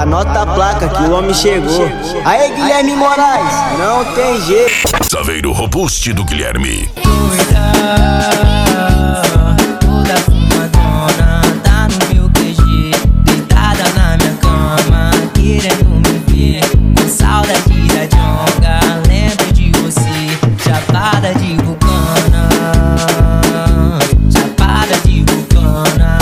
Anota a placa que o homem chegou. Aê, Guilherme Moraes, não tem jeito. Saveiro Robuste do Guilherme. Toda fumadona, tá no meu QG, deitada na minha cama, querendo me ver, com saudade da jonga, lembro de você, chapada de vulcana, chapada de vulcana.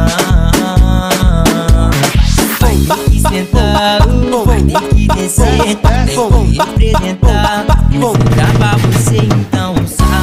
Vai ter que sentar, vai ter que descer, tem que representar, vou gravar você então,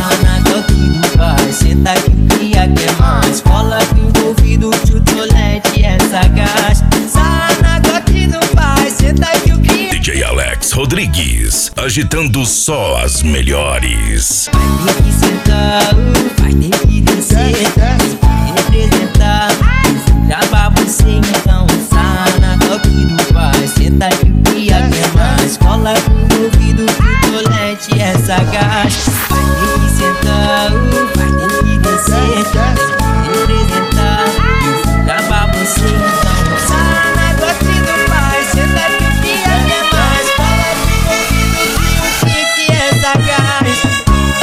senta que cria que é mais. Cola que envolvido, chutolete é sagaz. Sanagote não faz, senta que o cria. DJ Alex Rodrigues, agitando só as melhores. Vai ter que sentar, vai ter que descer, tem que representar. Vou gravar você então, Sanagote não faz, senta que cria que é mais. Cola que envolvido, chutolete é sagaz. Vai ter que sentar, vai ter que descer, tem que representar. Eu vou gravar você então. Sanagote não faz, senta que o dia é mais. Fala que ouvido que é sagaz.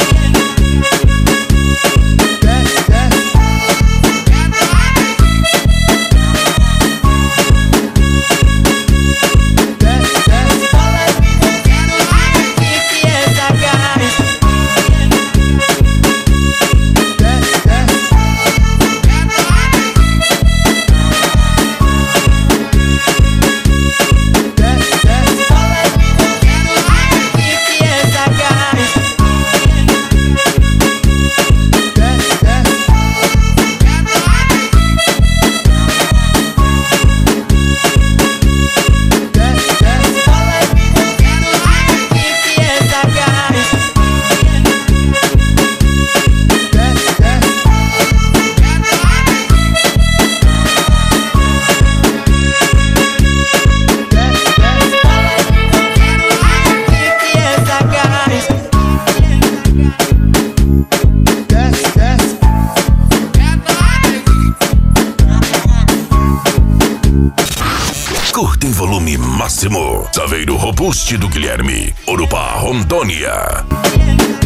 Curta em volume máximo. Saveiro Robuste do Guilherme, Urupá, Rondônia.